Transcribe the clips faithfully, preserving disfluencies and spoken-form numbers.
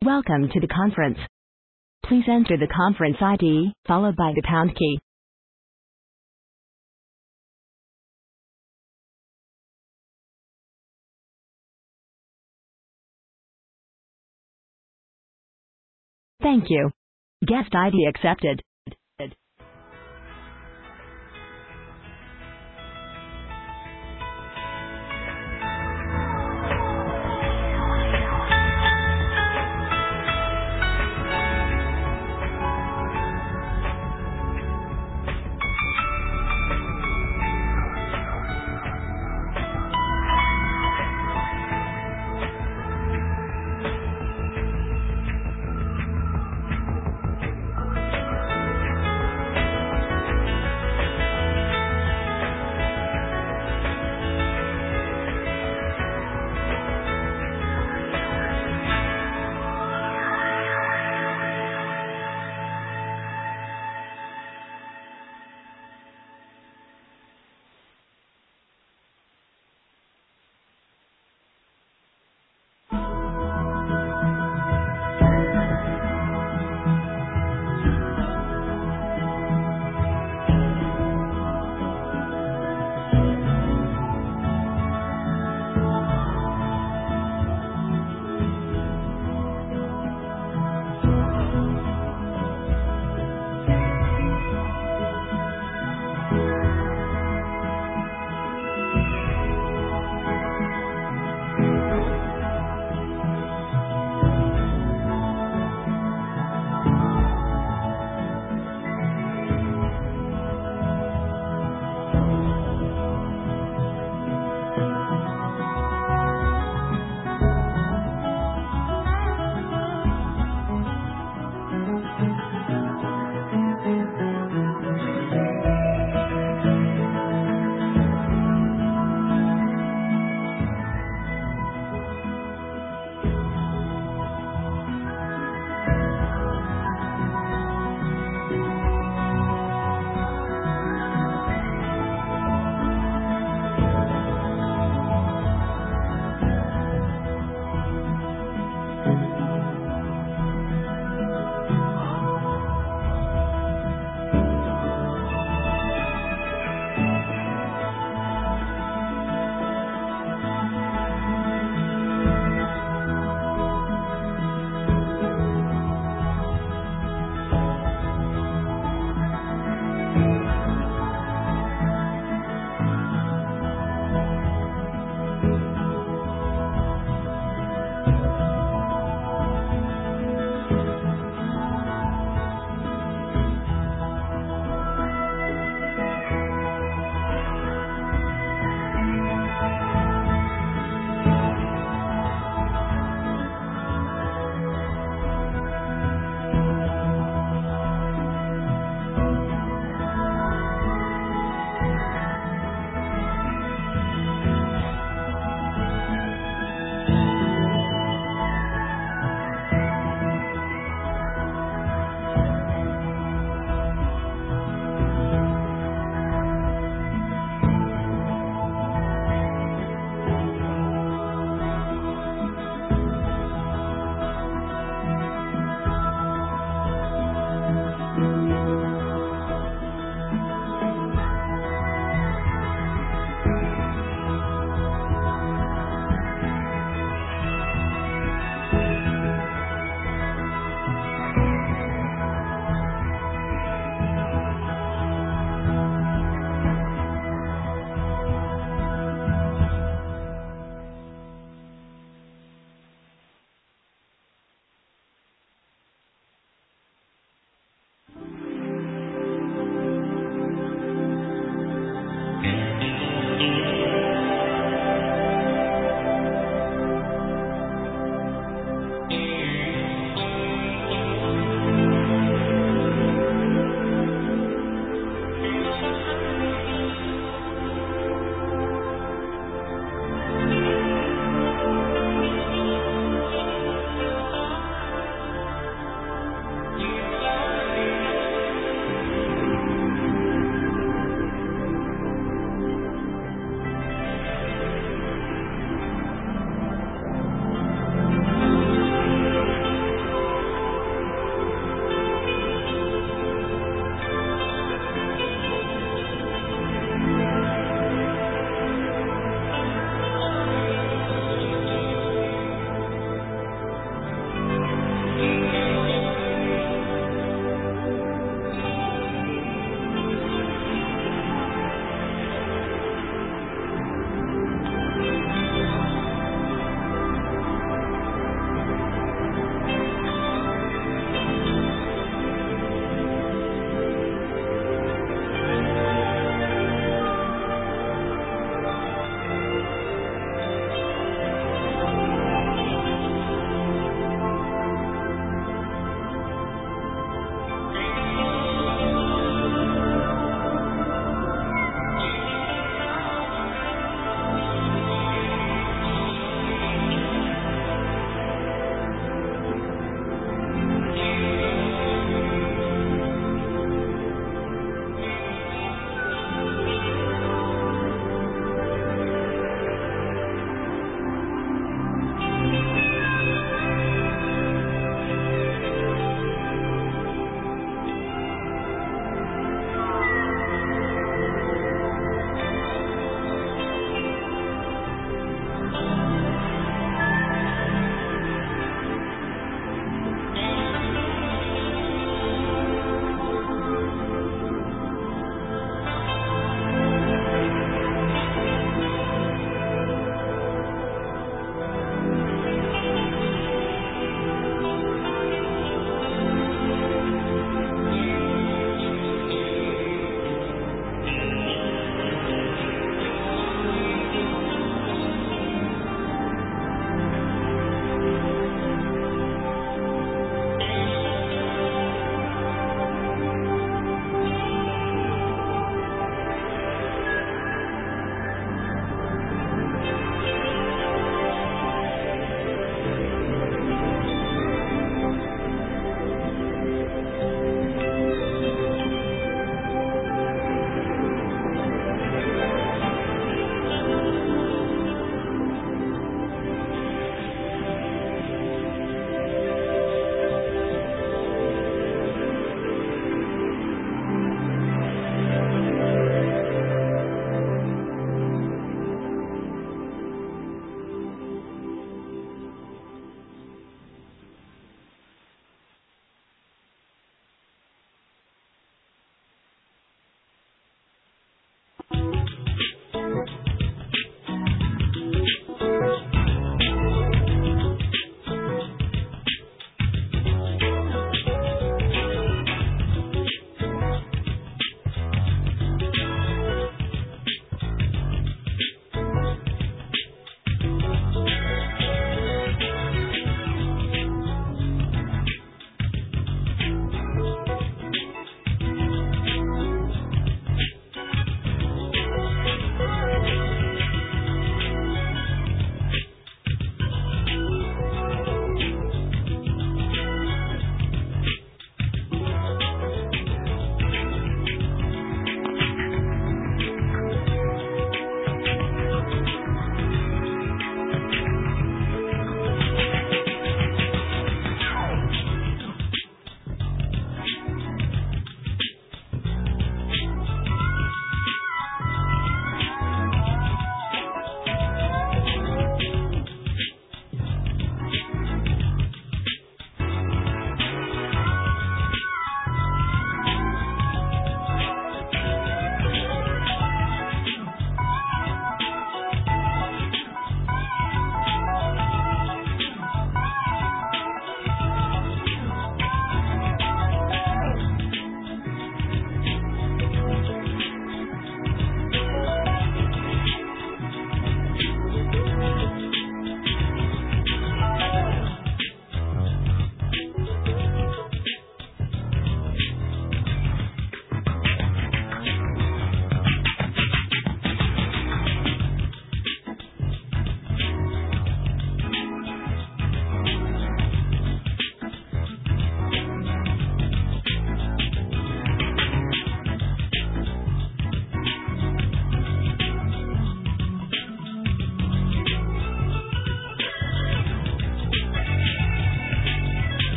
Welcome to the conference. Please enter the conference I D, followed by the pound key. Thank you. Guest I D accepted.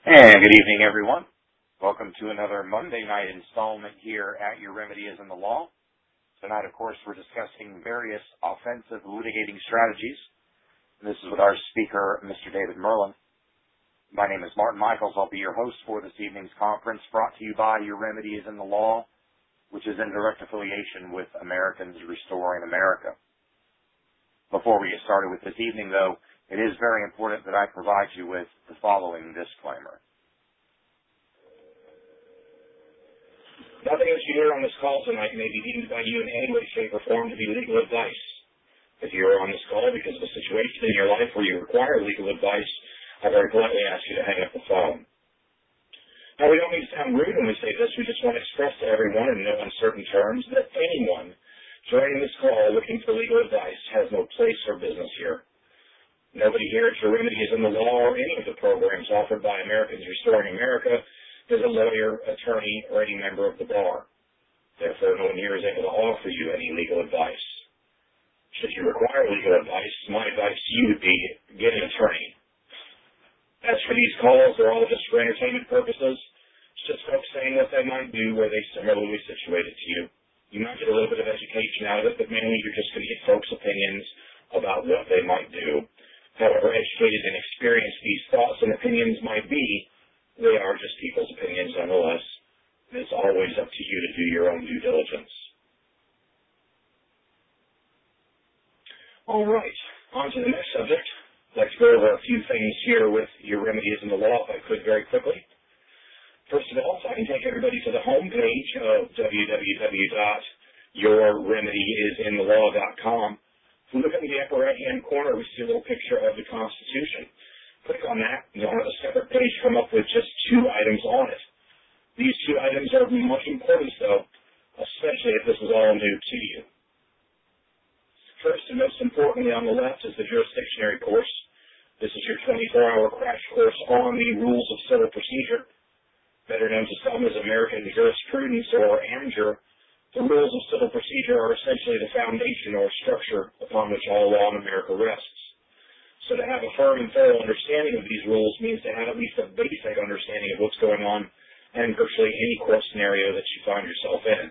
And good evening, everyone. Welcome to another Monday night installment here at Your Remedy is in the Law. Tonight, of course, we're discussing various offensive litigating strategies. And this is with our speaker, Mister David Merlin. My name is Martin Michaels. I'll be your host for this evening's conference, brought to you by Your Remedy is in the Law, which is in direct affiliation with Americans Restoring America. Before we get started with this evening, though, it is very important that I provide you with the following disclaimer. Nothing that you hear on this call tonight may be deemed by you in any way, shape, or form to be legal advice. If you are on this call because of a situation in your life where you require legal advice, I very politely ask you to hang up the phone. Now, we don't mean to sound rude when we say this. We just want to express to everyone in no uncertain terms that anyone joining this call looking for legal advice has no place or business here. Nobody here at Your Remedy is in the Law or any of the programs offered by Americans Restoring America is a lawyer, attorney, or any member of the bar. Therefore, no one here is able to offer you any legal advice. Should you require legal advice, my advice to you would be get an attorney. As for these calls, they're all just for entertainment purposes. It's just folks saying what they might do where they similarly situated to you. You might get a little bit of education out of it, but mainly you're just going to get folks' opinions about what they might do. However educated and experienced these thoughts and opinions might be, they are just people's opinions nonetheless. It's always up to you to do your own due diligence. All right, on to the next subject. Let's go over a few things here with Your Remedy is in the Law, if I could, very quickly. First of all, if I can take everybody to the home page of w w w dot your remedy is in the law dot com. If we look in the upper right-hand corner, we see a little picture of the Constitution. Click on that, and you'll have a separate page come up with just two items on it. These two items are much important, though, especially if this is all new to you. First and most importantly on the left is the jurisdictionary course. This is your twenty-four hour crash course on the rules of civil procedure, better known to some as American jurisprudence or A M J U R. The rules of civil procedure are essentially the foundation or structure upon which all law in America rests. So to have a firm and thorough understanding of these rules means to have at least a basic understanding of what's going on in virtually any court scenario that you find yourself in.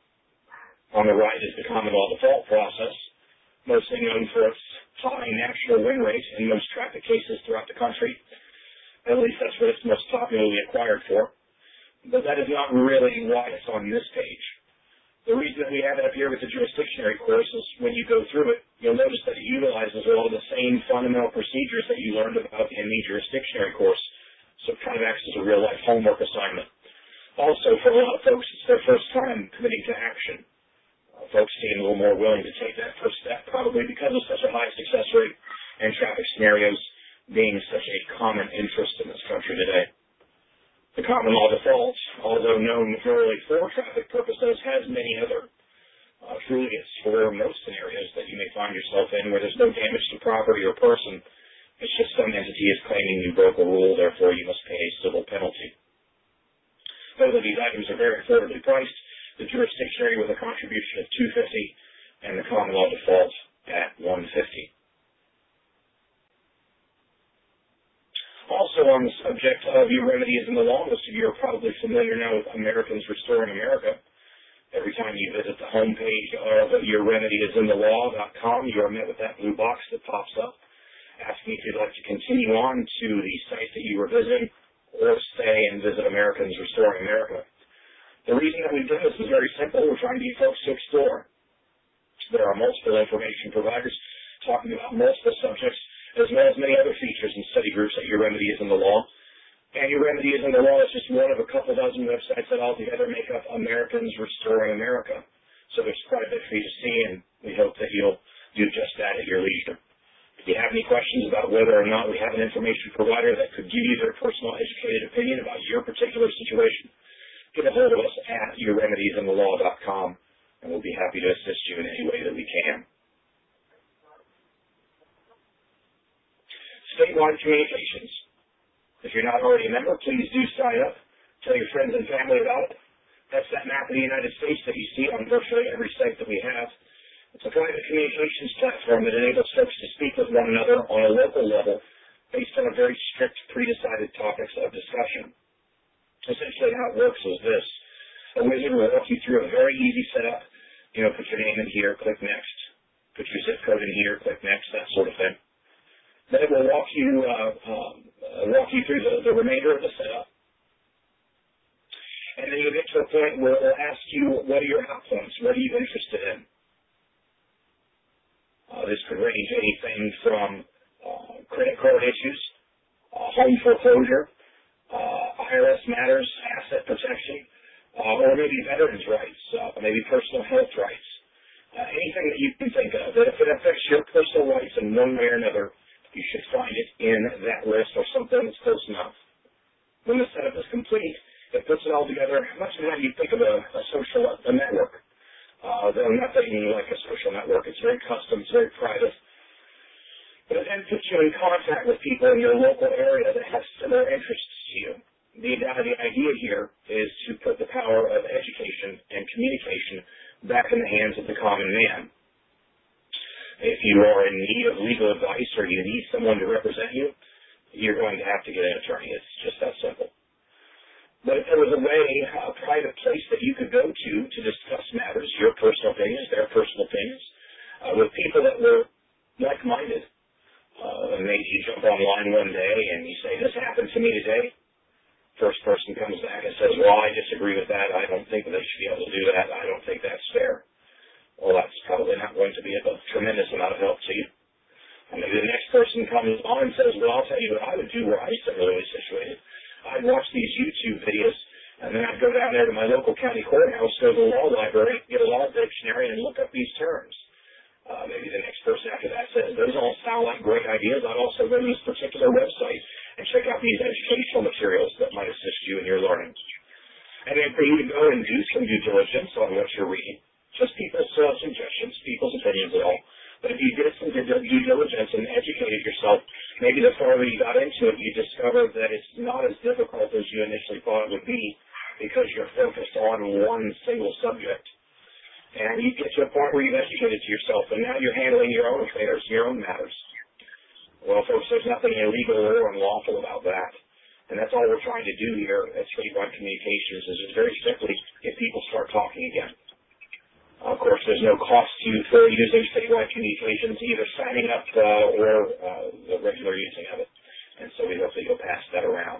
On the right is the common law default process, mostly known for its high national win rate in most traffic cases throughout the country. At least that's what it's most popularly acquired for. But that is not really why it's on this page. The reason that we have it up here with the jurisdictionary course is when you go through it, you'll notice that it utilizes all the same fundamental procedures that you learned about in the jurisdictionary course. So it kind of acts as a real-life homework assignment. Also, for a lot of folks, it's their first time committing to action. Uh, folks seem a little more willing to take that first step, probably because of such a high success rate and traffic scenarios being such a common interest in this country today. The common law default, although known purely for traffic purposes, has many other uh, truly it's for most scenarios that you may find yourself in where there's no damage to property or person. It's just some entity is claiming you broke a rule, therefore you must pay a civil penalty. Both of these items are very affordably priced. The jurisdictionary with a contribution of two hundred fifty dollars and the common law default at one hundred fifty dollars. Also on the subject of Your Remedy is in the Law, most of you are probably familiar now with Americans Restoring America. Every time you visit the homepage of your remedy is in the law dot com, you are met with that blue box that pops up, asking if you'd like to continue on to the site that you were visiting or stay and visit Americans Restoring America. The reason that we've done this is very simple. We're trying to get folks to explore. There are multiple information providers talking about multiple subjects, as well as many other features and study groups at Your Remedy is in the Law. And Your Remedy is in the Law is just one of a couple dozen websites that altogether make up Americans Restoring America. So there's quite a bit for you to see, and we hope that you'll do just that at your leisure. If you have any questions about whether or not we have an information provider that could give you their personal educated opinion about your particular situation, get a hold of us at your remedies in the law dot com, and we'll be happy to assist you in any way that we can. Statewide communications. If you're not already a member, please do sign up. Tell your friends and family about it. That's that map of the United States that you see on virtually every site that we have. It's a private communications platform that enables folks to speak with one another on a local level based on a very strict, pre-decided topics of discussion. Essentially how it works is this. A wizard will walk you through a very easy setup. You know, put your name in here, click next. Put your zip code in here, click next, that sort of thing. Then it will walk you, uh, um, uh, walk you through the, the remainder of the setup. And then you'll get to a point where it will ask you, what are your hot points? What are you interested in? Uh, this could range anything from uh, credit card issues, uh, home foreclosure, uh, I R S matters, asset protection, uh, or maybe veterans' rights, uh, maybe personal health rights. Uh, anything that you can think of that if it affects your personal rights in one way or another, you should find it in that list or something that's close enough. When the setup is complete, it puts it all together much of how you think of a, a social a network. Uh, though nothing like a social network. It's very custom. It's very private. But it then puts you in contact with people in your local area that have similar interests to you. The, the idea here is to put the power of education and communication back in the hands of the common man. If you are in need of legal advice or you need someone to represent you, you're going to have to get an attorney. It's just that simple. But if there was a way, a private place that you could go to to discuss matters, your personal opinions, their personal opinions, uh, with people that were like-minded, uh, and maybe you jump online one day and you say, this happened to me today. First person comes back and says, well, I disagree with that. I don't think they should be able to do that. I don't think that's fair. Well, that's probably not going to be of a tremendous amount of help to you. And maybe the next person comes on and says, well, I'll tell you what I would do were I similarly situated. I'd watch these YouTube videos, and then I'd go down there to my local county courthouse, go to the law library, get a law dictionary, and look up these terms. Uh, maybe the next person after that says, those all sound like great ideas. I'd also go to this particular website and check out these educational materials that might assist you in your learning. And then for you to go and do some due diligence on what you're reading, just people's uh, suggestions, people's opinions at all. But if you did some due diligence and educated yourself, maybe the farther you got into it, you discovered that it's not as difficult as you initially thought it would be because you're focused on one single subject. And you get to a point where you've educated yourself, and now you're handling your own affairs, your own matters. Well, folks, there's nothing illegal or unlawful about that. And that's all we're trying to do here at Statewide Communications is just very simply get people start talking again. Of course, there's no cost to you for using Statewide Communications, either signing up uh, or uh, the regular using of it. And so we hope that you'll pass that around.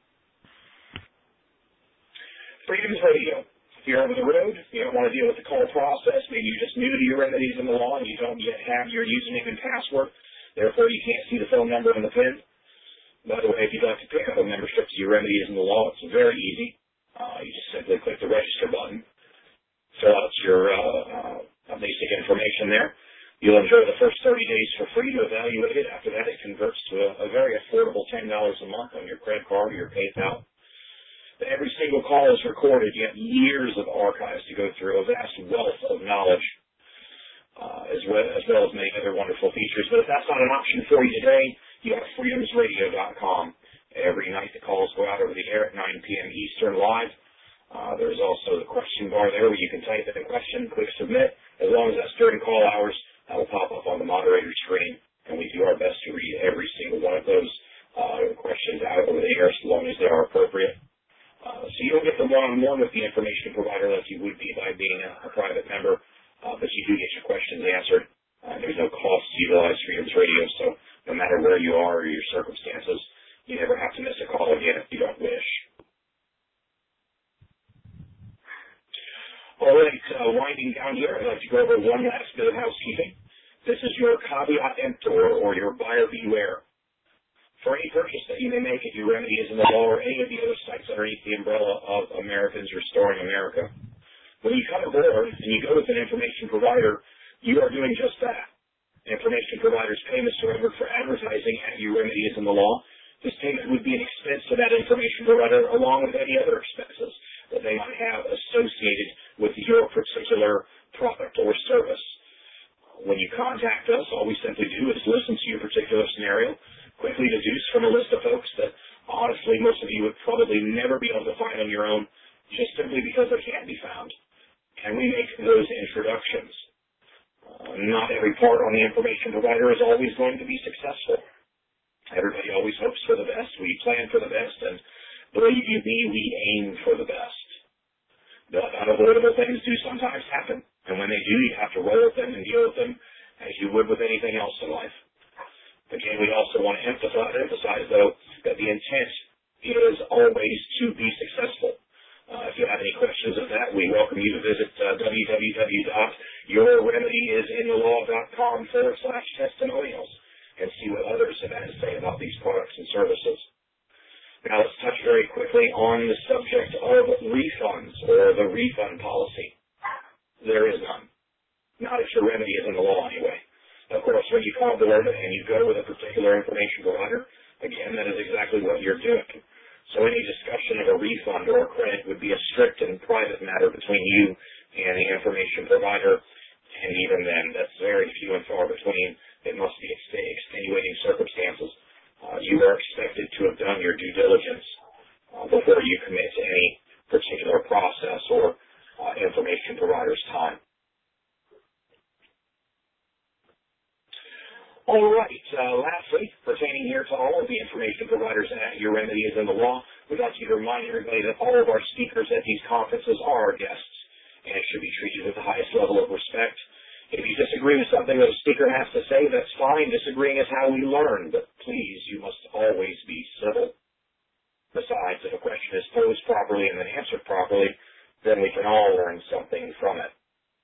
Freedoms Radio. If you're over the road, you don't want to deal with the call process, maybe you're just new to your remedies in the law and you don't yet have your username and password, therefore you can't see the phone number and the PIN. By the way, if you'd like to pick up a membership to your remedies in the law, it's very easy. Uh, you just simply click the register button. Fill out your uh, uh, basic information there. You'll enjoy the first thirty days for free to evaluate it. After that, it converts to a, a very affordable ten dollars a month on your credit card or your PayPal. Every single call is recorded. You have years of archives to go through, a vast wealth of knowledge, uh, as, well, as well as many other wonderful features. But if that's not an option for you today, you have freedoms radio dot com. Every night the calls go out over the air at nine p.m. Eastern live. Uh, there's also the question bar there where you can type in a question, click submit. As long as that's during call hours, that will pop up on the moderator screen, and we do our best to read every single one of those uh, questions out over the air as long as they are appropriate. Uh, so you don't get the one-on-one with the information provider like you would be by being a, a private member, uh, but you do get your questions answered. Uh, there's no cost to utilize Freedoms Radio, so no matter where you are or your circumstances, you never have to miss a call again if you don't wish. All right, uh, winding down here, I'd like to go over one last bit of housekeeping. This is your caveat emptor, or your buyer beware. For any purchase that you may make at your remedies in the law or any of the other sites underneath the umbrella of Americans Restoring America, when you come aboard and you go with an information provider, you are doing just that. Information providers pay Mister Edward for advertising at your remedies in the law. This payment would be an expense to that information provider along with any other expenses that they might have associated with your particular product or service. When you contact us, all we simply do is listen to your particular scenario, quickly deduce from a list of folks that honestly most of you would probably never be able to find on your own just simply because they can't be found. And we make those introductions. Uh, not every part on the information provider is always going to be successful. everybody always hopes for the best. We plan for the best, and believe you me, we aim for the best. But unavoidable things do sometimes happen, and when they do, you have to roll with them and deal with them as you would with anything else in life. Again, we also want to emphasize, emphasize though, that the intent is always to be successful. Uh, if you have any questions of that, we welcome you to visit uh, w w w dot your remedy is in the law dot com forward slash testimonials and see what others have had to say about these products and services. Now let's touch very quickly on the subject of refunds, or the refund policy. There is none. Not if your remedy is in the law anyway. Of course, when you call Board and you go with a particular information provider, again, that is exactly what you're doing. So any discussion of a refund or a credit would be a strict and private matter between you and the information provider, and even then, that's very few and far between. It must be extenuating circumstances. Uh, you are expected to have done your due diligence uh, before you commit to any particular process or uh, information provider's time. All right. Uh, lastly, pertaining here to all of the information providers at Your Remedy is in the Law, we'd like you to remind everybody that all of our speakers at these conferences are our guests and should be treated with the highest level of respect. If you disagree with something that a speaker has to say, that's fine. Disagreeing is how we learn, but please, you must always be civil. Besides, if a question is posed properly and then answered properly, then we can all learn something from it.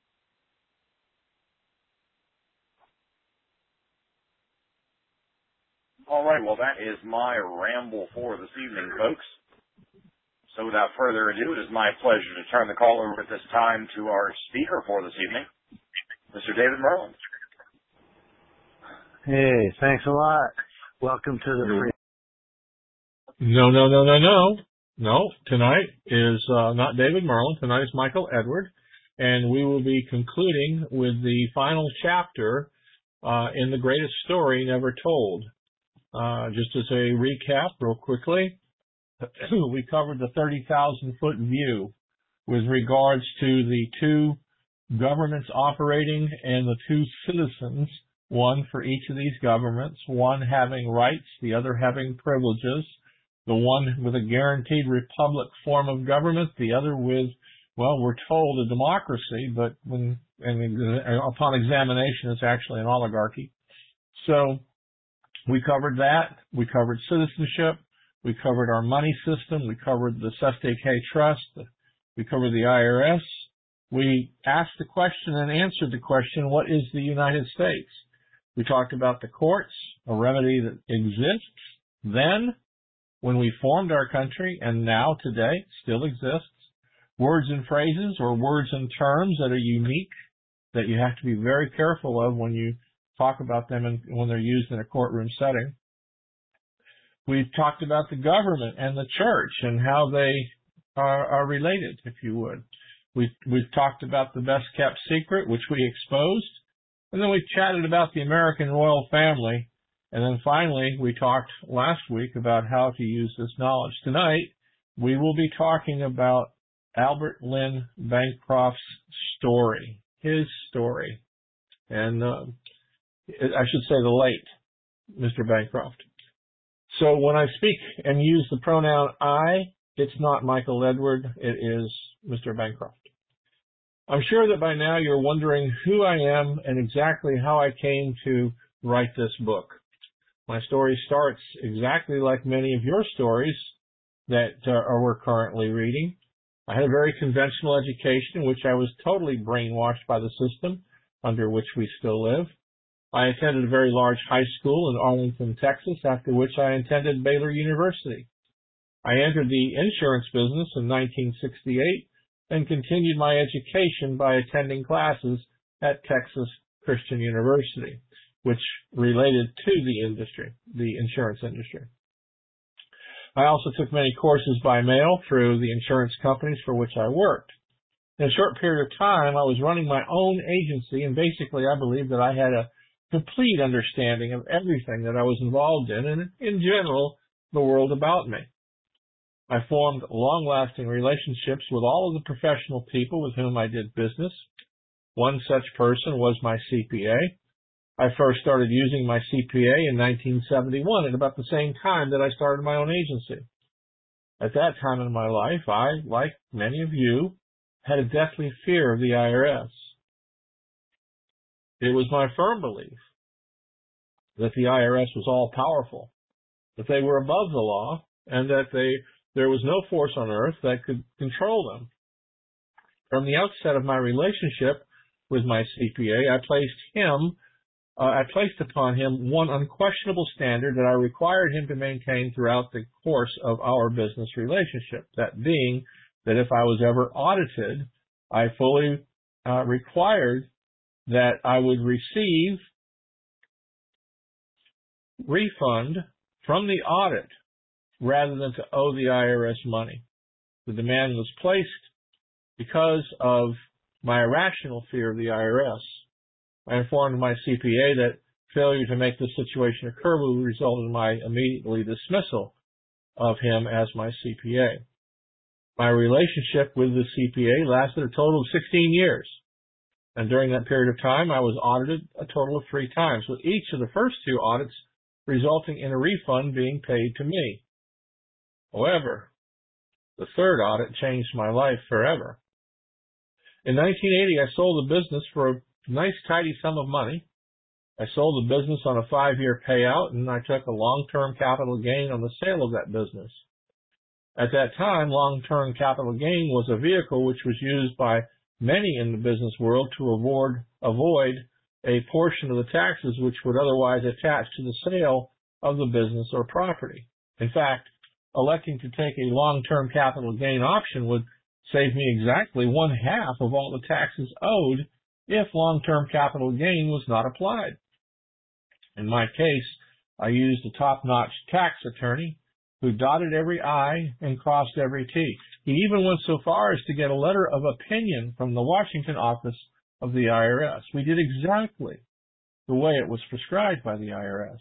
All right, well, that is my ramble for this evening, folks. So without further ado, it is my pleasure to turn the call over at this time to our speaker for this evening, Mister David Merlin. Hey, thanks a lot. Welcome to the free. No, no, no, no, no. No, tonight is uh, not David Merlin. Tonight is Michael Edward, and we will be concluding with the final chapter uh, in The Greatest Story Never Told. Uh, just as a recap, real quickly, we covered the thirty thousand foot view with regards to the two governments operating and the two citizens, one for each of these governments, one having rights, the other having privileges, the one with a guaranteed republic form of government, the other with, well, we're told a democracy, but when and upon examination, it's actually an oligarchy. So we covered that. We covered citizenship. We covered our money system. We covered the Seste K Trust. We covered the I R S. We asked the question and answered the question, what is the United States? We talked about the courts, a remedy that exists then when we formed our country and now today still exists. Words and phrases or words and terms that are unique that you have to be very careful of when you talk about them and when they're used in a courtroom setting. We've talked about the government and the church and how they are, are related, if you would. We've, we've talked about the best kept secret, which we exposed. And then we've chatted about the American royal family. And then finally, we talked last week about how to use this knowledge. Tonight, we will be talking about Albert Lynn Bancroft's story, his story. And uh, I should say the late Mister Bancroft. So when I speak and use the pronoun I, it's not Michael Edward, it is Mister Bancroft. I'm sure that by now you're wondering who I am and exactly how I came to write this book. My story starts exactly like many of your stories that uh, are we're currently reading. I had a very conventional education in which I was totally brainwashed by the system under which we still live. I attended a very large high school in Arlington, Texas, after which I attended Baylor University. I entered the insurance business in nineteen sixty-eight and continued my education by attending classes at Texas Christian University, which related to the industry, the insurance industry. I also took many courses by mail through the insurance companies for which I worked. In a short period of time, I was running my own agency, and basically I believed that I had a complete understanding of everything that I was involved in, and in general, the world about me. I formed long-lasting relationships with all of the professional people with whom I did business. One such person was my C P A. I first started using my C P A in nineteen seventy-one, at about the same time that I started my own agency. At that time in my life, I, like many of you, had a deathly fear of the I R S. It was my firm belief that the I R S was all-powerful, that they were above the law, and that they there was no force on earth that could control them. From the outset of my relationship with my C P A, I placed him Uh, I placed upon him one unquestionable standard that I required him to maintain throughout the course of our business relationship, that being that if I was ever audited, I fully uh, required that I would receive refund from the audit rather than to owe the I R S money. The demand was placed because of my irrational fear of the I R S. I informed my C P A that failure to make this situation occur would result in my immediately dismissal of him as my C P A. My relationship with the C P A lasted a total of sixteen years, and during that period of time I was audited a total of three times, with each of the first two audits resulting in a refund being paid to me. However, the third audit changed my life forever. In nineteen eighty, I sold the business for a nice tidy sum of money. I sold the business on a five-year payout, and I took a long-term capital gain on the sale of that business. At that time, long-term capital gain was a vehicle which was used by many in the business world to avoid, avoid a portion of the taxes which would otherwise attach to the sale of the business or property. In fact, electing to take a long-term capital gain option would save me exactly one half of all the taxes owed if long-term capital gain was not applied. In my case, I used a top-notch tax attorney who dotted every I and crossed every T. He even went so far as to get a letter of opinion from the Washington office of the I R S. We did exactly the way it was prescribed by the I R S.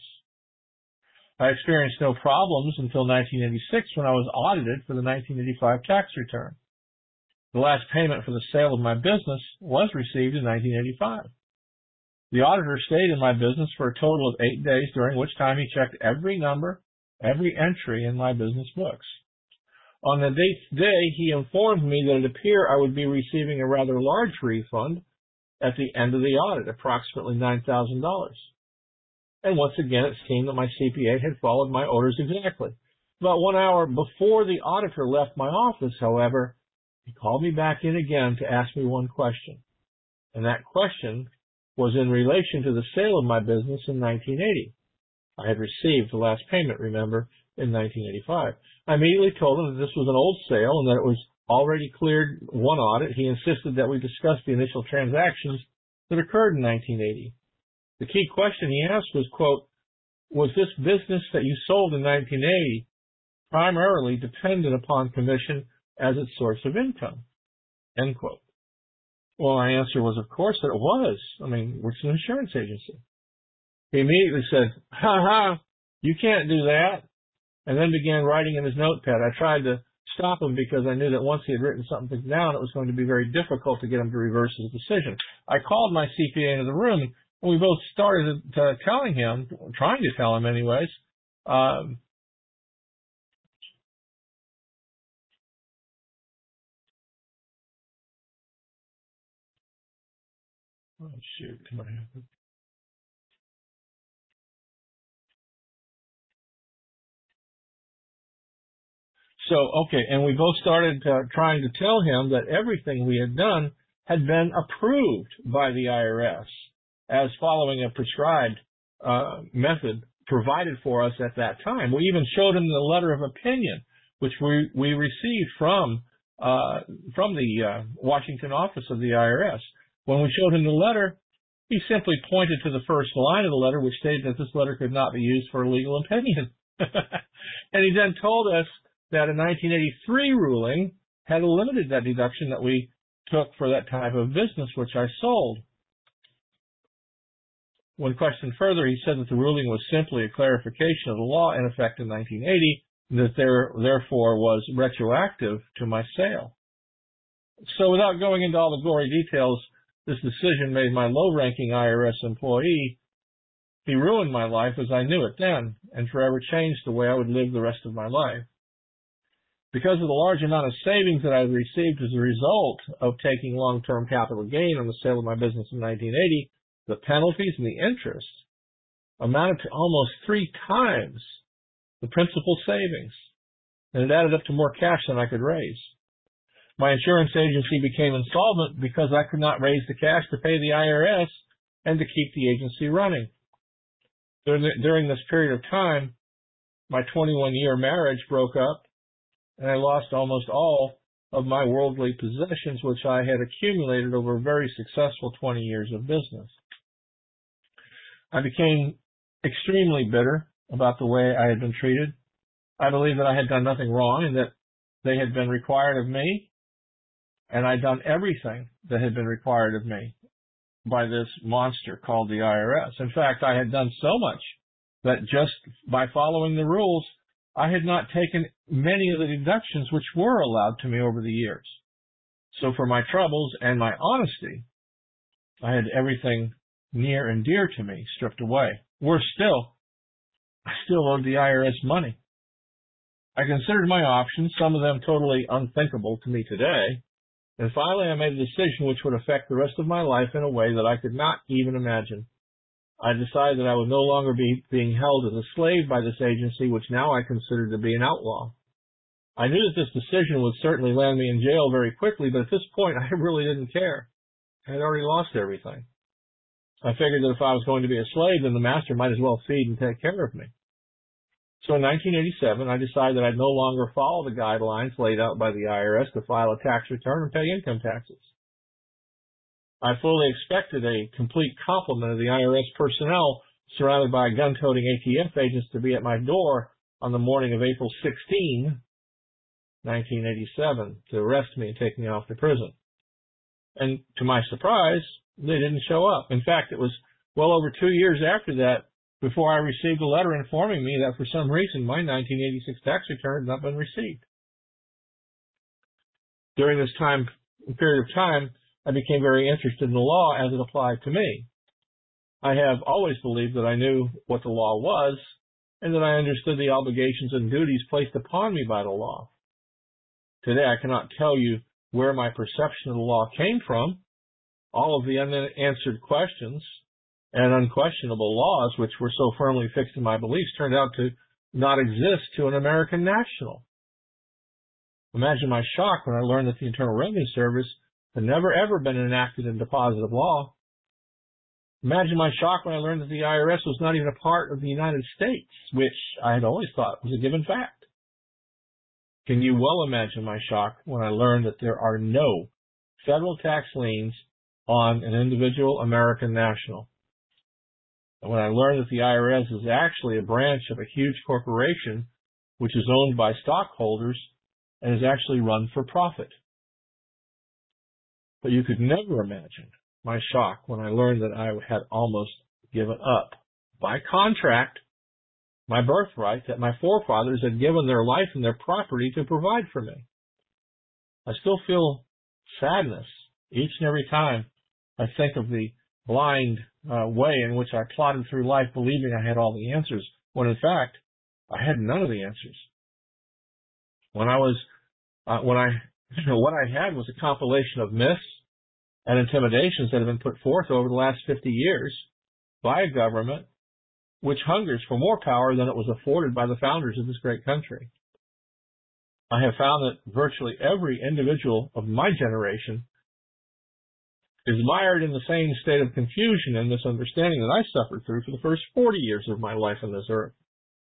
I experienced no problems until nineteen eighty-six, when I was audited for the nineteen eighty-five tax return. The last payment for the sale of my business was received in nineteen eighty-five. The auditor stayed in my business for a total of eight days, during which time he checked every number, every entry in my business books. On the eighth day, he informed me that it appeared I would be receiving a rather large refund at the end of the audit, approximately nine thousand dollars. And once again, it seemed that my C P A had followed my orders exactly. About one hour before the auditor left my office, however, he called me back in again to ask me one question, and that question was in relation to the sale of my business in nineteen eighty. I had received the last payment, remember, in nineteen eighty-five. I immediately told him that this was an old sale and that it was already cleared one audit. He insisted that we discuss the initial transactions that occurred in nineteen eighty. The key question he asked was, quote, was this business that you sold in nineteen eighty primarily dependent upon commission as its source of income, end quote. Well, my answer was, of course, that it was. I mean, it's an insurance agency. He immediately said, ha ha, you can't do that, and then began writing in his notepad. I tried to stop him because I knew that once he had written something down, it was going to be very difficult to get him to reverse his decision. I called my C P A into the room, and we both started uh, telling him, trying to tell him anyways, um, oh, shoot. So, okay, and we both started uh, trying to tell him that everything we had done had been approved by the I R S as following a prescribed uh, method provided for us at that time. We even showed him the letter of opinion, which we, we received from uh, from the uh, Washington office of the I R S. When we showed him the letter, he simply pointed to the first line of the letter, which stated that this letter could not be used for a legal opinion. And he then told us that a nineteen eighty-three ruling had limited that deduction that we took for that type of business, which I sold. When questioned further, he said that the ruling was simply a clarification of the law in effect in nineteen eighty, and that there therefore was retroactive to my sale. So without going into all the gory details, this decision made my low-ranking I R S employee He ruined my life as I knew it then, and forever changed the way I would live the rest of my life. Because of the large amount of savings that I had received as a result of taking long-term capital gain on the sale of my business in nineteen eighty, the penalties and the interest amounted to almost three times the principal savings, and it added up to more cash than I could raise. My insurance agency became insolvent because I could not raise the cash to pay the I R S and to keep the agency running. During, the, during this period of time, my twenty-one-year marriage broke up, and I lost almost all of my worldly possessions, which I had accumulated over a very successful twenty years of business. I became extremely bitter about the way I had been treated. I believed that I had done nothing wrong and that they had been required of me, and I'd done everything that had been required of me by this monster called the I R S. In fact, I had done so much that just by following the rules, I had not taken many of the deductions which were allowed to me over the years. So for my troubles and my honesty, I had everything near and dear to me stripped away. Worse still, I still owed the I R S money. I considered my options, some of them totally unthinkable to me today, and finally I made a decision which would affect the rest of my life in a way that I could not even imagine. I decided that I would no longer be being held as a slave by this agency, which now I considered to be an outlaw. I knew that this decision would certainly land me in jail very quickly, but at this point I really didn't care. I had already lost everything. I figured that if I was going to be a slave, then the master might as well feed and take care of me. So in nineteen eighty-seven, I decided that I'd no longer follow the guidelines laid out by the I R S to file a tax return and pay income taxes. I fully expected a complete complement of the I R S personnel surrounded by gun-toting A T F agents to be at my door on the morning of April sixteenth, nineteen eighty-seven, to arrest me and take me off to prison. And to my surprise, they didn't show up. In fact, it was well over two years after that before I received a letter informing me that for some reason my nineteen eighty-six tax return had not been received. During this time period of time, I became very interested in the law as it applied to me. I have always believed that I knew what the law was and that I understood the obligations and duties placed upon me by the law. Today, I cannot tell you where my perception of the law came from. All of the unanswered questions and unquestionable laws, which were so firmly fixed in my beliefs, turned out to not exist to an American national. Imagine my shock when I learned that the Internal Revenue Service had never ever been enacted into positive law. Imagine my shock when I learned that the I R S was not even a part of the United States, which I had always thought was a given fact. Can you well imagine my shock when I learned that there are no federal tax liens on an individual American national? And when I learned that the I R S is actually a branch of a huge corporation which is owned by stockholders and is actually run for profit. But you could never imagine my shock when I learned that I had almost given up, by contract, my birthright that my forefathers had given their life and their property to provide for me. I still feel sadness each and every time I think of the blind uh, way in which I plodded through life believing I had all the answers, when in fact, I had none of the answers. When I was, uh, when I, you know, what I had was a compilation of myths and intimidations that have been put forth over the last fifty years by a government which hungers for more power than it was afforded by the founders of this great country. I have found that virtually every individual of my generation is mired in the same state of confusion and misunderstanding that I suffered through for the first forty years of my life on this earth.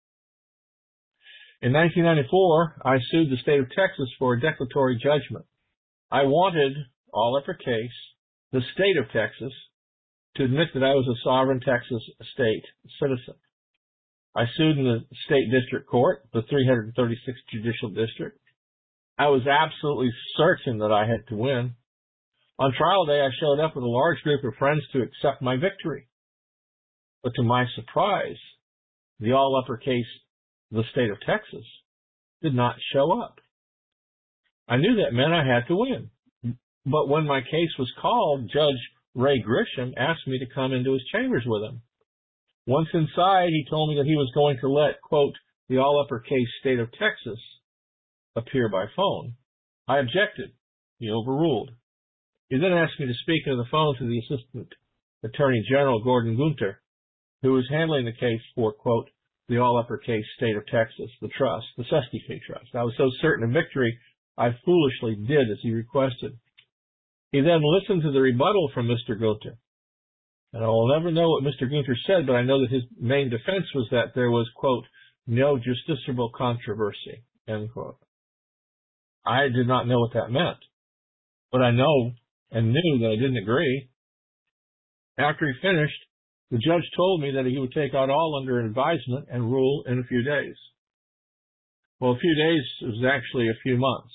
In nineteen ninety-four, I sued the state of Texas for a declaratory judgment. I wanted, all uppercase, the state of Texas to admit that I was a sovereign Texas state citizen. I sued in the state district court, the three hundred thirty-sixth Judicial District. I was absolutely certain that I had to win. On trial day, I showed up with a large group of friends to accept my victory. But to my surprise, the all uppercase, the state of Texas, did not show up. I knew that meant I had to win. But when my case was called, Judge Ray Grisham asked me to come into his chambers with him. Once inside, he told me that he was going to let, quote, the all-uppercase state of Texas appear by phone. I objected. He overruled. He then asked me to speak into the phone to the Assistant Attorney General, Gordon Gunter, who was handling the case for, quote, the all-uppercase state of Texas, the trust, the Sesky Fee Trust. I was so certain of victory, I foolishly did as he requested. He then listened to the rebuttal from Mister Gunter. And I will never know what Mister Gunter said, but I know that his main defense was that there was, quote, no justiciable controversy, end quote. I did not know what that meant, but I know and knew that I didn't agree. After he finished, the judge told me that he would take out all under advisement and rule in a few days. Well, a few days was actually a few months.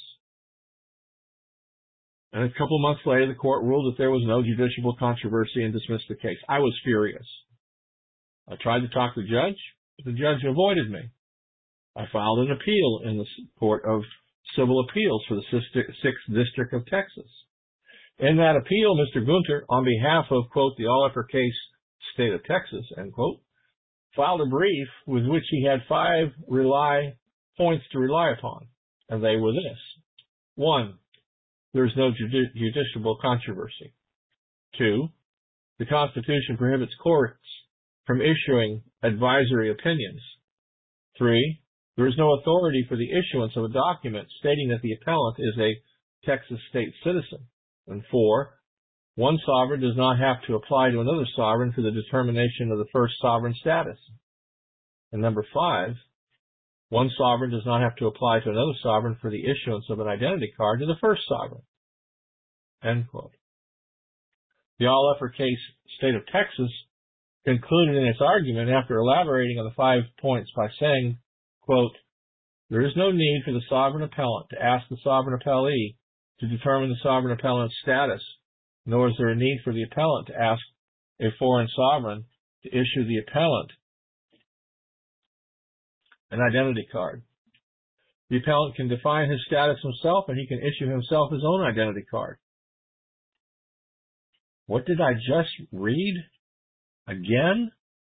And a couple of months later, the court ruled that there was no judiciable controversy and dismissed the case. I was furious. I tried to talk to the judge, but the judge avoided me. I filed an appeal in the Court of Civil Appeals for the sixth District of Texas. In that appeal, Mister Gunter, on behalf of, quote, the all-uppercase state of Texas, end quote, filed a brief with which he had five rely points to rely upon, and they were this. One, there is no judi- judiciable controversy. Two, the Constitution prohibits courts from issuing advisory opinions. Three, there is no authority for the issuance of a document stating that the appellant is a Texas state citizen. And four, one sovereign does not have to apply to another sovereign for the determination of the first sovereign status. And number five, one sovereign does not have to apply to another sovereign for the issuance of an identity card to the first sovereign. End quote. The all-uppercase state of Texas concluded in its argument after elaborating on the five points by saying, quote, there is no need for the sovereign appellant to ask the sovereign appellee to determine the sovereign appellant's status, nor is there a need for the appellant to ask a foreign sovereign to issue the appellant an identity card. The appellant can define his status himself, and he can issue himself his own identity card. What did I just read? Again?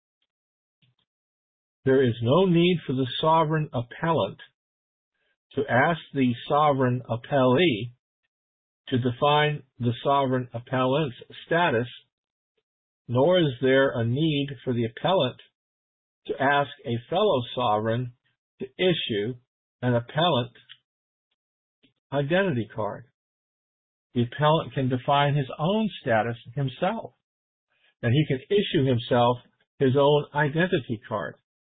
There is no need for the sovereign appellant to ask the sovereign appellee to define the sovereign appellant's status, nor is there a need for the appellant to ask a fellow sovereign to issue an appellant identity card. The appellant can define his own status himself, and he can issue himself his own identity card.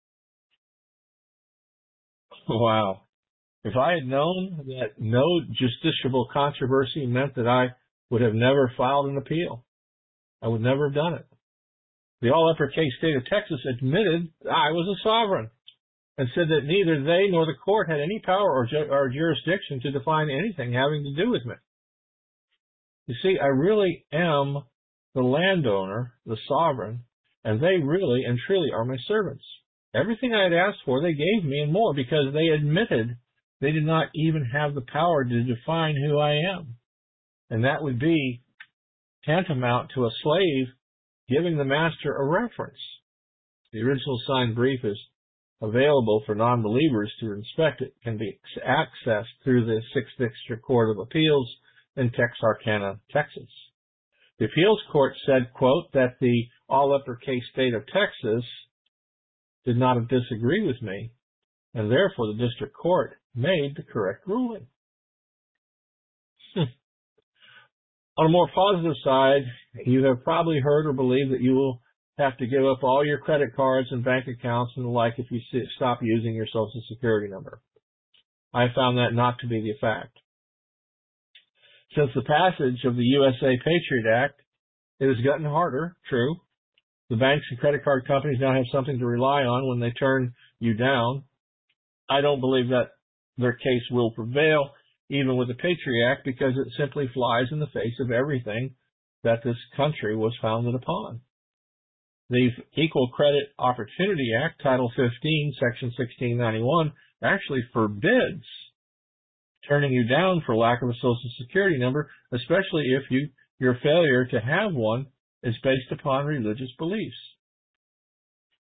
Wow. If I had known that no justiciable controversy meant that I would have never filed an appeal, I would never have done it. The all-uppercase state of Texas admitted I was a sovereign and said that neither they nor the court had any power or, ju- or jurisdiction to define anything having to do with me. You see, I really am the landowner, the sovereign, and they really and truly are my servants. Everything I had asked for, they gave me and more because they admitted they did not even have the power to define who I am. And that would be tantamount to a slave giving the master a reference. The original signed brief is available for non-believers to inspect. It can be accessed through the sixth District Court of Appeals in Texarkana, Texas. The appeals court said, quote, that the all-uppercase state of Texas did not disagree with me, and therefore the district court made the correct ruling. Hmm. On a more positive side, you have probably heard or believed that you will have to give up all your credit cards and bank accounts and the like if you stop using your Social Security number. I found that not to be the fact. Since the passage of the U S A Patriot Act, it has gotten harder, true. The banks and credit card companies now have something to rely on when they turn you down. I don't believe that their case will prevail, even with the Patriot Act, because it simply flies in the face of everything that this country was founded upon. The Equal Credit Opportunity Act, Title fifteen, Section sixteen ninety-one, actually forbids turning you down for lack of a Social Security number, especially if you your failure to have one is based upon religious beliefs.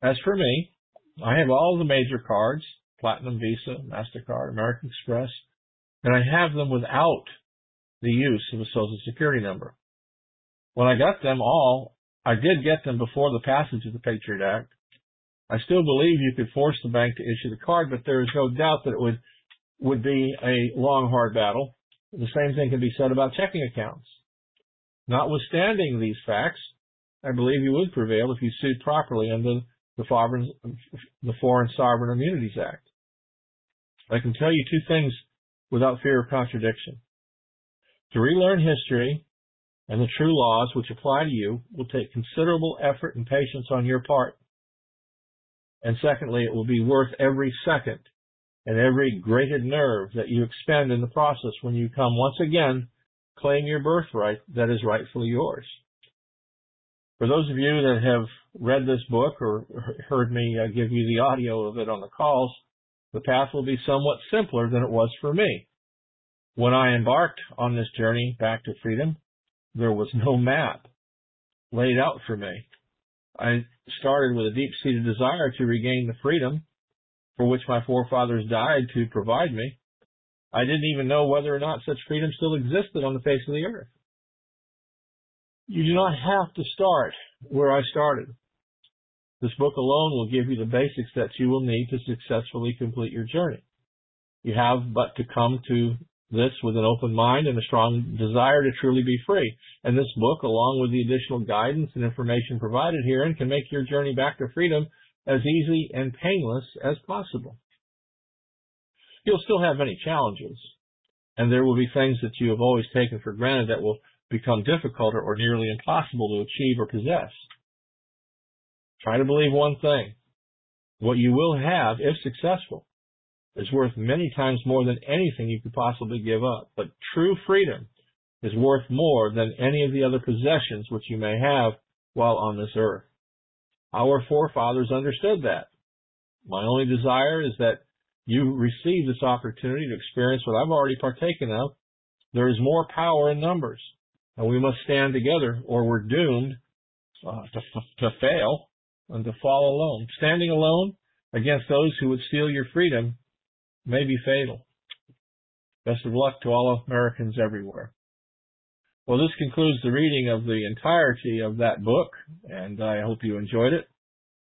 As for me, I have all the major cards, Platinum, Visa, MasterCard, American Express, and I have them without the use of a Social Security number. When I got them all, I did get them before the passage of the Patriot Act. I still believe you could force the bank to issue the card, but there is no doubt that it would, would be a long, hard battle. The same thing can be said about checking accounts. Notwithstanding these facts, I believe you would prevail if you sued properly under the Foreign, the Foreign Sovereign Immunities Act. I can tell you two things without fear of contradiction. To relearn history and the true laws which apply to you will take considerable effort and patience on your part. And secondly, it will be worth every second and every grated nerve that you expend in the process when you come once again claim your birthright that is rightfully yours. For those of you that have read this book or heard me uh, give you the audio of it on the calls, the path will be somewhat simpler than it was for me. When I embarked on this journey back to freedom, there was no map laid out for me. I started with a deep-seated desire to regain the freedom for which my forefathers died to provide me. I didn't even know whether or not such freedom still existed on the face of the earth. You do not have to start where I started. This book alone will give you the basics that you will need to successfully complete your journey. You have but to come to this with an open mind and a strong desire to truly be free. And this book, along with the additional guidance and information provided herein, can make your journey back to freedom as easy and painless as possible. You'll still have many challenges, and there will be things that you have always taken for granted that will become difficult or nearly impossible to achieve or possess. Try to believe one thing. What you will have, if successful, is worth many times more than anything you could possibly give up. But true freedom is worth more than any of the other possessions which you may have while on this earth. Our forefathers understood that. My only desire is that you receive this opportunity to experience what I've already partaken of. There is more power in numbers, and we must stand together or we're doomed uh, to, to fail and to fall alone. Standing alone against those who would steal your freedom may be fatal. Best of luck to all Americans everywhere. Well, this concludes the reading of the entirety of that book, and I hope you enjoyed it.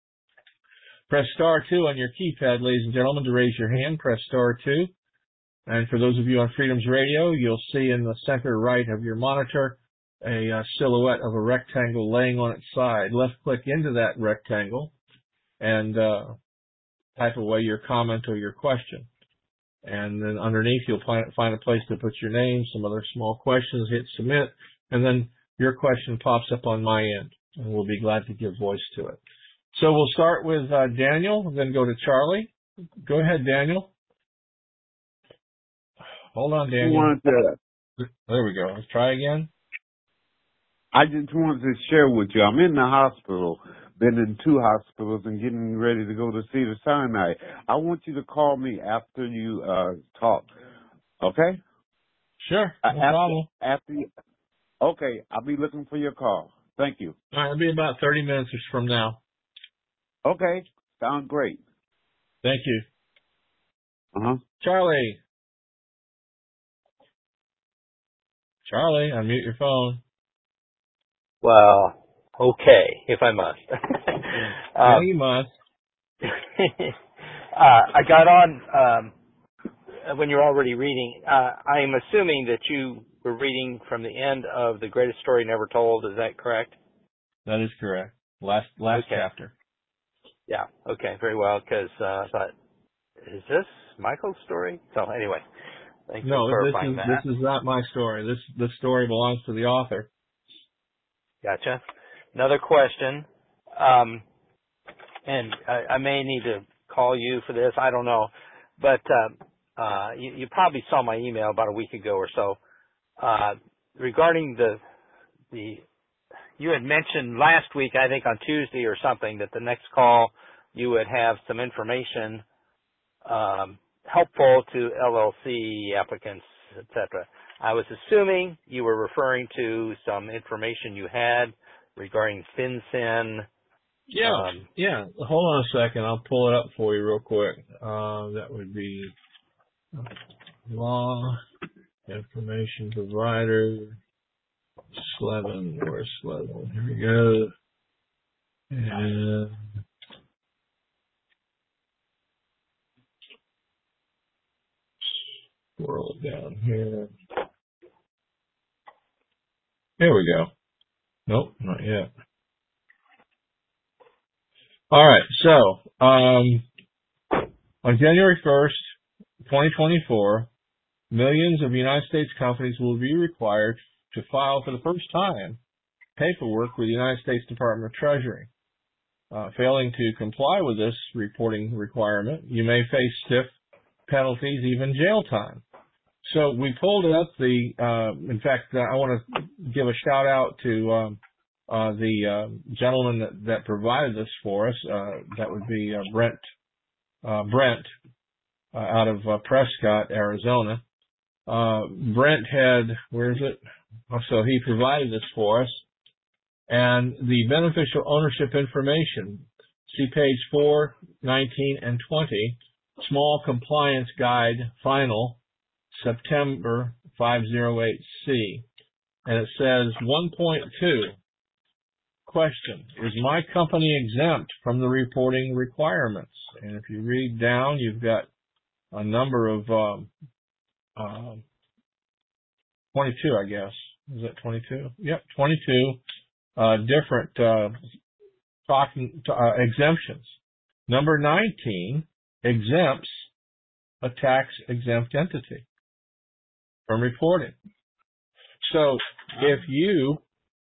Press star two on your keypad, ladies and gentlemen, to raise your hand. Press star two. And for those of you on Freedom's Radio, you'll see in the center right of your monitor a uh, silhouette of a rectangle laying on its side. Left click into that rectangle and uh, type away your comment or your question. And then underneath, you'll find a place to put your name, some other small questions, hit submit, and then your question pops up on my end, and we'll be glad to give voice to it. So we'll start with uh, Daniel, then go to Charlie. Go ahead, Daniel. Hold on, Daniel. wanted to, There we go. Let's try again. I just wanted to share with you, I'm in the hospital, been in two hospitals and getting ready to go to Cedars-Sinai. I want you to call me after you uh, talk, okay? Sure, no after, problem. After you, okay, I'll be looking for your call. Thank you. All right, it'll be about thirty minutes from now. Okay, sounds great. Thank you. Uh-huh. Charlie. Charlie, unmute your phone. Well, okay, if I must. Yeah, um, you must. uh, I got on um, when you're already reading. Uh, I am assuming that you were reading from the end of The Greatest Story Never Told. Is that correct? That is correct. Last last okay. chapter. Yeah, okay, very well, because uh, I thought, is this Michael's story? So anyway, thanks no, for this clarifying is that. this is not my story. This this story belongs to the author. Gotcha. Another question, um, and I, I may need to call you for this. I don't know, but uh, uh, you, you probably saw my email about a week ago or so uh, regarding the the. You had mentioned last week, I think on Tuesday or something, that the next call you would have some information um, helpful to L L C applicants, et cetera. I was assuming you were referring to some information you had regarding FinCEN Yeah, Um, yeah. Hold on a second. I'll pull it up for you real quick. Uh, that would be law information provider. Slevin, where's Slevin? Here we go. And scroll down here. There we go. Nope, not yet. All right. So, um, on January first, twenty twenty-four, millions of United States companies will be required to file for the first time paperwork with the United States Department of Treasury. Uh, failing to comply with this reporting requirement, you may face stiff penalties, even jail time. So we pulled up the, uh, in fact, uh, I want to give a shout out to um, uh, the uh, gentleman that, that provided this for us. Uh, that would be uh, Brent, uh, Brent uh, out of uh, Prescott, Arizona. Uh, Brent had, where is it? Oh, so he provided this for us. And the beneficial ownership information, see page four, nineteen, and twenty, Small Compliance Guide Final, September five oh eight C. And it says one point two, question, is my company exempt from the reporting requirements? And if you read down, you've got a number of, um, uh, twenty-two, I guess. Is that twenty-two? Yep, twenty-two. Uh, different uh, talking uh, exemptions. Number nineteen exempts a tax-exempt entity from reporting. So if you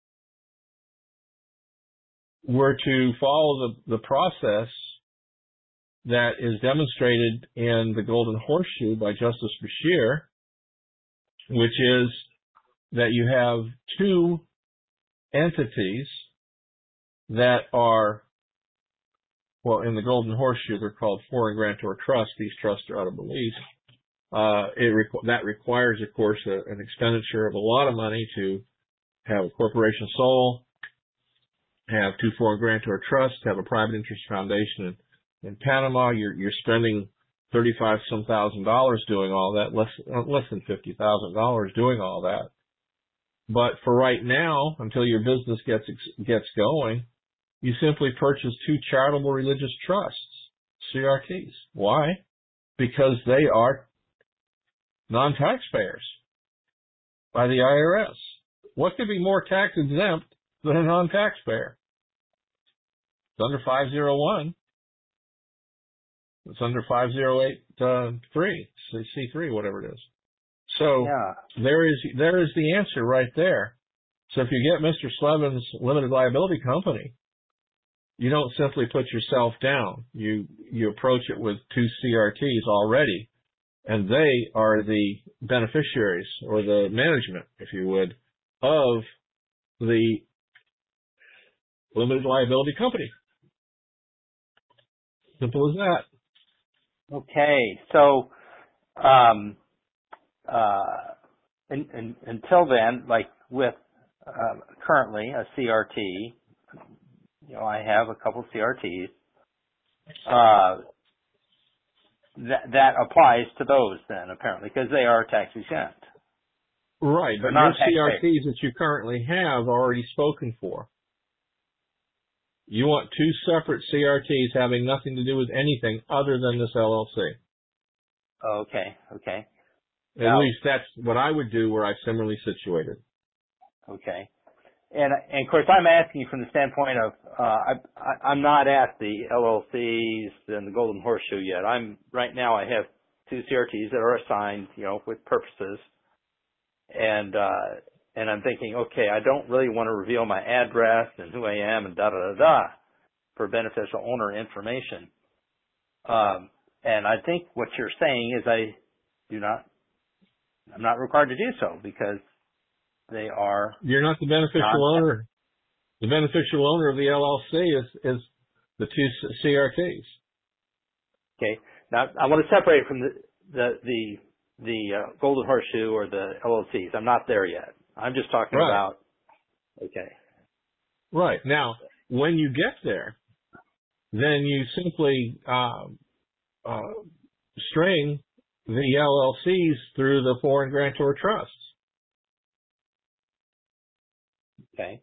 were to follow the, the process that is demonstrated in the Golden Horseshoe by Justice Bashir, which is that you have two entities that are, well, in the Golden Horseshoe, they're called foreign grantor trusts. These trusts are out of Belize. Uh, it requ- that requires, of course, a, an expenditure of a lot of money to have a corporation sole, have two foreign grantor trusts, have a private interest foundation in, in Panama. You're, you're spending thirty-five some thousand dollars doing all that, less, uh, less than fifty thousand dollars doing all that. But for right now, until your business gets gets going, you simply purchase two charitable religious trusts, C R Ts. Why? Because they are non-taxpayers by the I R S. What could be more tax exempt than a non-taxpayer? It's under five oh one. It's under five oh eight three, C three, whatever it is. So yeah. there is there is the answer right there. So if you get Mister Slevin's limited liability company, you don't simply put yourself down. You you approach it with two C R Ts already, and they are the beneficiaries or the management, if you would, of the limited liability company. Simple as that. Okay, so um, uh, in, in, until then, like with uh, currently a C R T, you know, I have a couple C R Ts. Uh, that that applies to those then, apparently, because they are tax exempt. Right, but your C R Ts that you currently have are already spoken for. You want two separate C R Ts having nothing to do with anything other than this L L C. Okay, okay. At now, least that's what I would do were I similarly situated. Okay. And, and of course, I'm asking you from the standpoint of, uh, I, I, I'm not at the L L Cs and the Golden Horseshoe yet. I'm, right now I have two C R Ts that are assigned, you know, with purposes. And, uh, and I'm thinking, okay, I don't really want to reveal my address and who I am and da da da da for beneficial owner information. Um, and I think what you're saying is I do not, I'm not required to do so because they are. You're not the beneficial not, owner. The beneficial owner of the L L C is, is the two C R Ts. Okay. Now I want to separate from the the the, the uh, Golden Horseshoe or the L L Cs. I'm not there yet. I'm just talking right. about. Okay. Right. Now, when you get there, then you simply uh, uh, string the L L Cs through the foreign grantor trusts. Okay.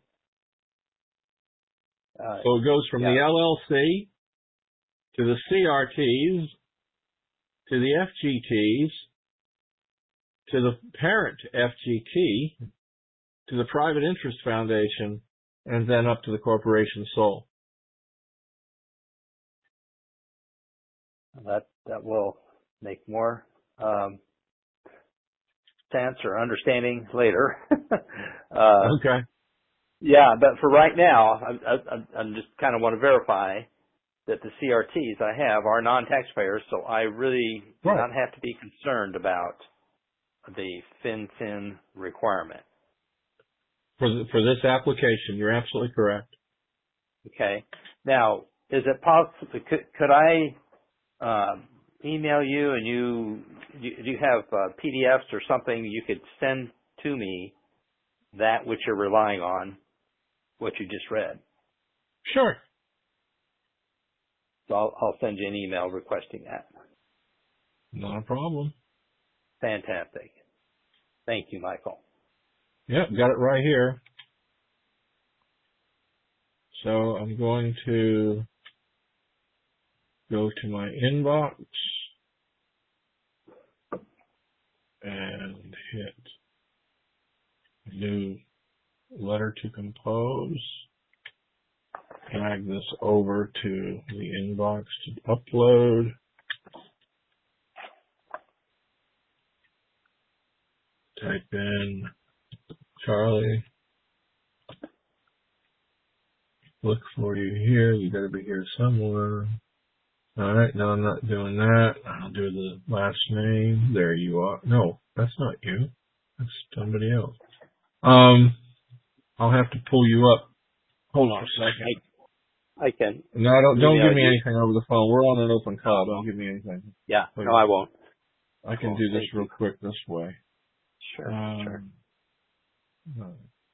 Uh, so it goes from yeah. the L L C to the C R Ts to the F G Ts to the parent F G T to the private interest foundation, and then up to the corporation sole. That that will make more um, sense or understanding later. uh, Okay. Yeah, but for right now, I, I, I just kind of want to verify that the C R Ts I have are non-taxpayers, so I really do Right. not have to be concerned about the FinCEN requirement. For the, for this application, you're absolutely correct. Okay. Now, is it possible? Could, could I uh, email you and you do you, you have uh, P D Fs or something you could send to me that which you're relying on, what you just read? Sure. So I'll, I'll send you an email requesting that. Not a problem. Fantastic. Thank you, Michael. Yep, got it right here. So I'm going to go to my inbox and hit new letter to compose. Drag this over to the inbox to upload. Type in Charlie. Look for you here. You gotta be here somewhere. Alright, no, I'm not doing that. I'll do the last name. There you are. No, that's not you. That's somebody else. Um, I'll have to pull you up. Hold on a second. I, I can. No, don't, don't Email give me you. anything over the phone. We're on an open call. Don't give me anything. Yeah, Wait. no, I won't. I can Cool. do this Thank real you. quick this way. Sure, Um, sure. no.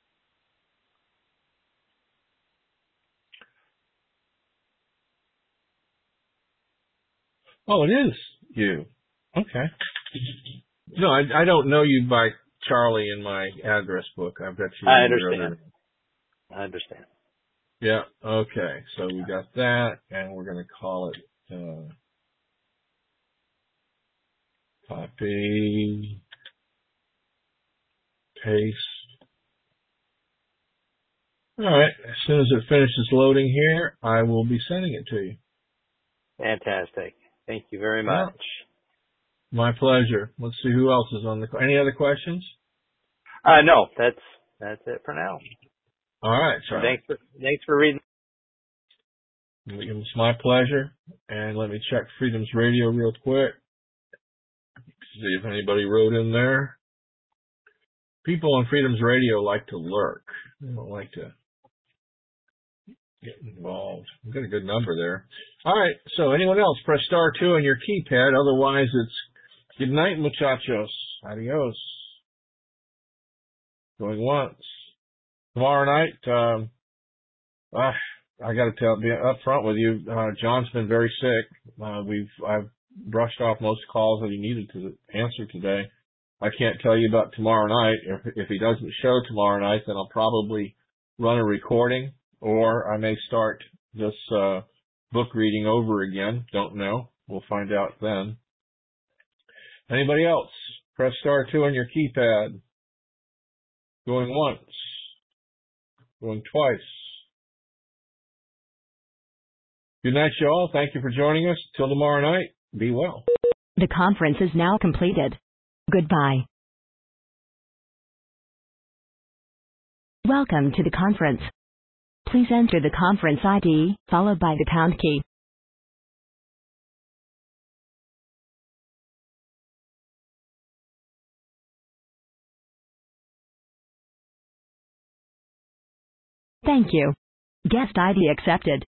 Oh, it is you. Okay. No, I, I don't know you by Charlie in my address book. I've got you. I under your understand. other- I understand. Yeah. Okay. So we got that, and we're going to call it uh, copy, paste. All right. As soon as it finishes loading here, I will be sending it to you. Fantastic. Thank you very Yeah. much. My pleasure. Let's see who else is on the. Any other questions? Uh, no, that's that's it for now. All right, Charlie. Thanks for thanks for reading. It's my pleasure. And let me check Freedom's Radio real quick. See if anybody wrote in there. People on Freedom's Radio like to lurk. They don't like to get involved. We've got a good number there. All right. So anyone else, press star two on your keypad. Otherwise, it's good night, muchachos. Adios. Going once. Tomorrow night, um, ah, I got to tell, be up front with you. Uh, John's been very sick. Uh, we've, I've brushed off most calls that he needed to answer today. I can't tell you about tomorrow night. If, if he doesn't show tomorrow night, then I'll probably run a recording, or I may start this, uh, book reading over again. Don't know. We'll find out then. Anybody else? Press star two on your keypad. Going once. Going twice. Good night, y'all. Thank you for joining us. Till tomorrow night, be well. The conference is now completed. Goodbye. Welcome to the conference. Please enter the conference I D, followed by the pound key. Thank you. Guest I D accepted.